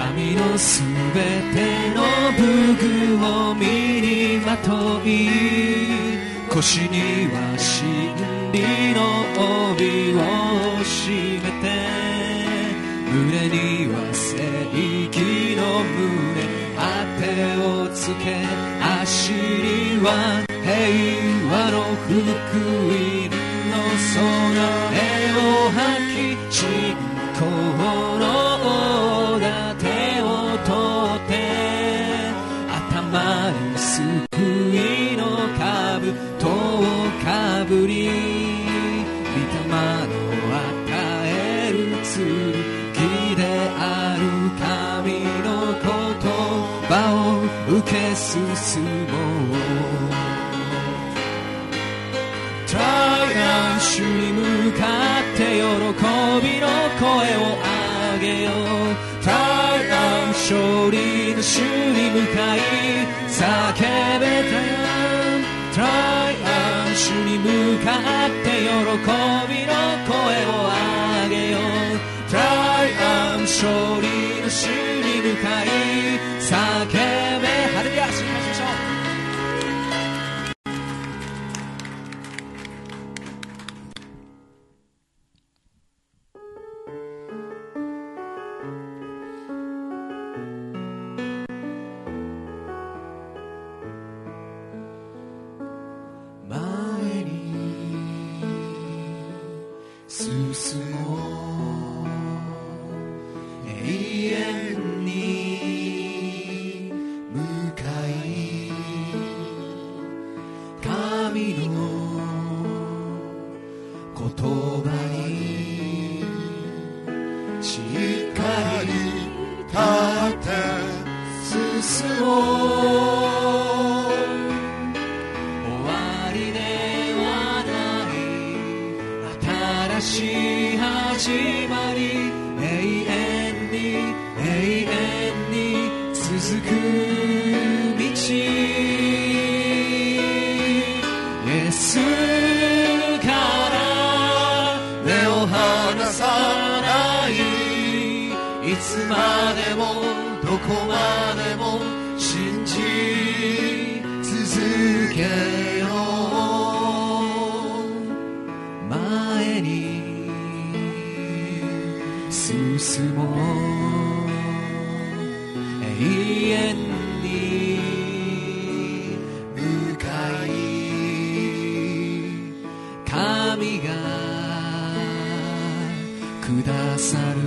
神のすべての武具を身にまとい、腰には真理の帯を締めて、胸には正義の当てをつけ、足には平和の福音の備えを履き、信仰の大盾を取って、頭に救いの兜をかぶり、御霊の与える剣である神の言葉を受け進もう。トライアン主に向かって喜びの声を上げよう。トライアン勝利の主に向かい叫べたよ。トライアン主に向かって喜びの声を上げよう。トライアン勝利の主に向かい叫べ。ハレルヤ、信頼しましょう。進もう、永遠に向かい、神の言葉にしっかり立って進もう。始まり、永遠に続く道。イエスから目を離さない、いつまでもどこまでも信じ続けよう。前に進もう、永遠に向かい、神がくださる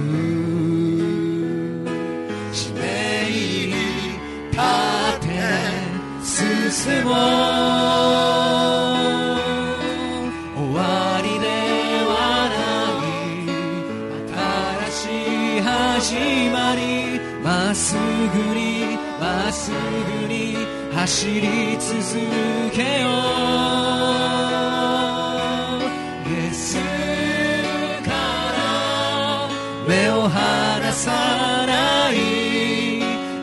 使命に立って進もう。終わりで始まり、まっすぐに走り続けよう。イエスから目を離さない、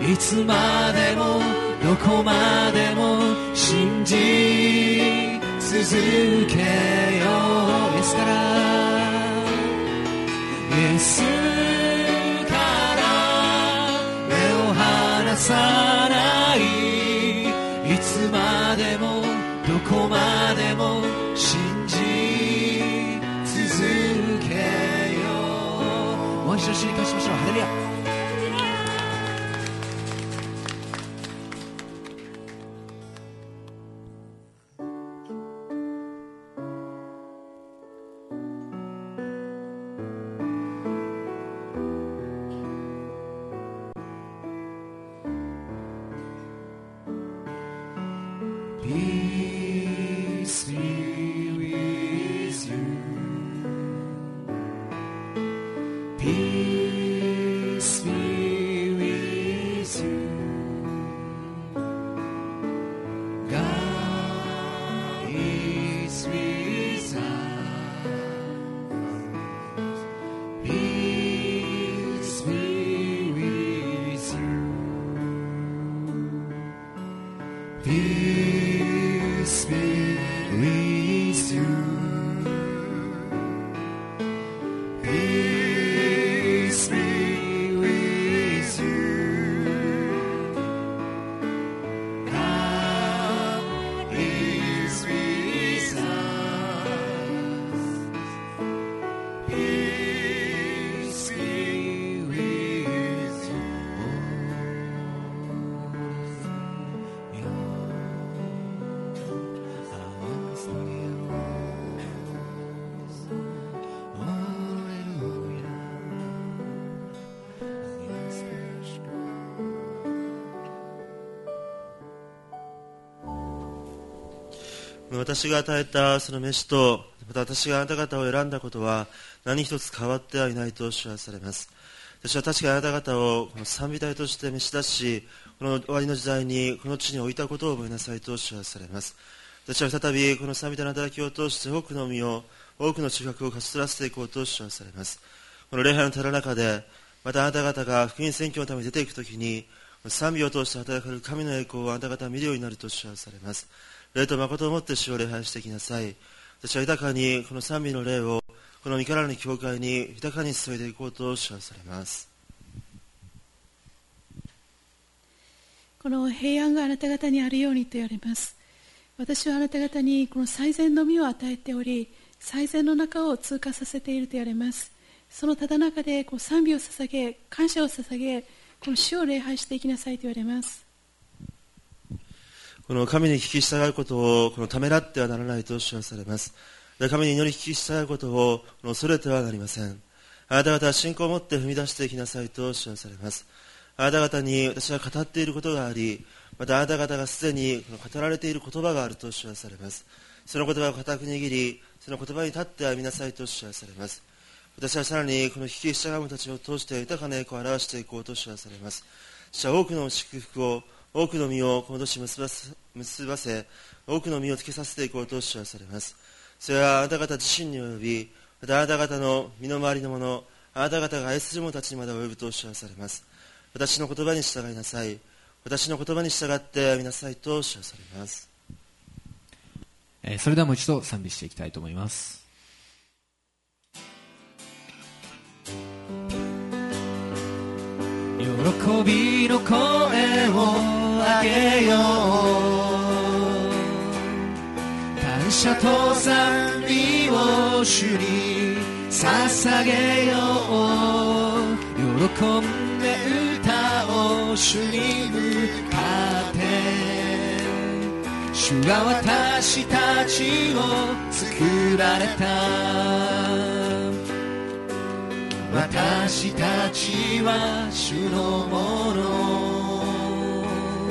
いつまでもどこまでも信じ続けよう。イエスからイエスさない、いつまでもどこまでも信じ続けよう。もう一度主に感謝しましょう。ハレルヤ。Peace be with you. Peace be with you. God is with us. Peace be with you. Peace be with you. Peace 私が与えたその飯と、また私があなた方を選んだことは何一つ変わってはいないと主はされます。私は確かにあなた方をこの賛美隊として召し出し、この終わりの時代にこの地に置いたことを覚えなさいと主はされます。私は再びこの賛美隊の働きを通して多くの身を、多くの収穫を勝ち取らせていこうと主はされます。この礼拝の寺の中で、またあなた方が福音宣教のために出ていくときに、賛美を通して働かれる神の栄光をあなた方は見るようになると主はされます。霊と誠をもって主を礼拝していきなさい。私は豊かにこの賛美の霊をこの御からの教会に豊かに注いでいこうと主はされます。 この平安があなた方にあるようにと言われます。私はあなた方にこの最善の実を与えており、最善の中を通過させていると言われます。そのただ中でこう賛美を捧げ、感謝を捧げ、この主を礼拝していきなさいと言われます。 この神に聞き従うことをこのためらってはならないと主はされます。神に祈り聞き従うことを恐れてはなりません。あなた方は信仰を持って踏み出していきなさいと主はされます。あなた方に私は語っていることがあり、またあなた方がすでに語られている言葉があると主はされます。その言葉を固く握り、その言葉に立って歩みなさいと主はされます。私はさらにこの聞き従う者たちを通して豊かな栄光を表していこうと主はされます。主は多くの祝福を、多くの実をこの年結ばせ、多くの実をつけさせていこうと主はされます。それはあなた方自身に及び、またあなた方の身の回りのもの、あなた方が愛する者たちにまで及ぶと主はされます。私の言葉に従いなさい。私の言葉に従って歩みなさいと主はされます。 それではもう一度賛美していきたいと思います。喜びの声を上げよう、感謝と賛美を主に捧げよう、喜んで歌を主に向かって、主が私たちを作られた、私たちは主のもの、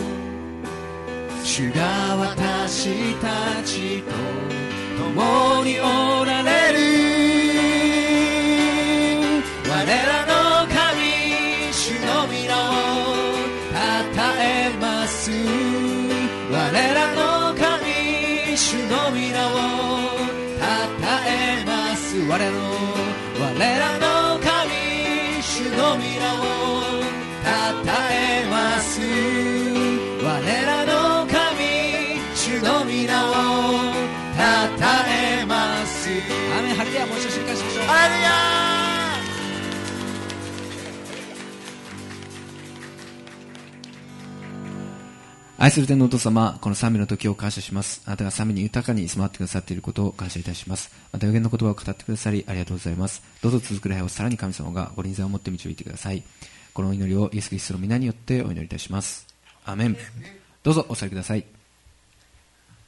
主が私たちと共におられる、我らの神主の皆をたたえます、我らの神主の皆をたたえます、我らの主の皆をたたえます、我らの神主の皆をたたえます。アーメン。ハレルヤ。もう一度感謝しましょう。ハレルヤ。愛する天のお父様、この賛美の時を感謝します。あなたが賛美に豊かに住まってくださっていることを感謝いたします。また予言の言葉を語ってくださりありがとうございます。どうぞ続く礼拝をさらに神様がご臨在を持って導いてください。このお祈りをイエス・キリストの皆によってお祈りいたします。アーメン。どうぞお座りください。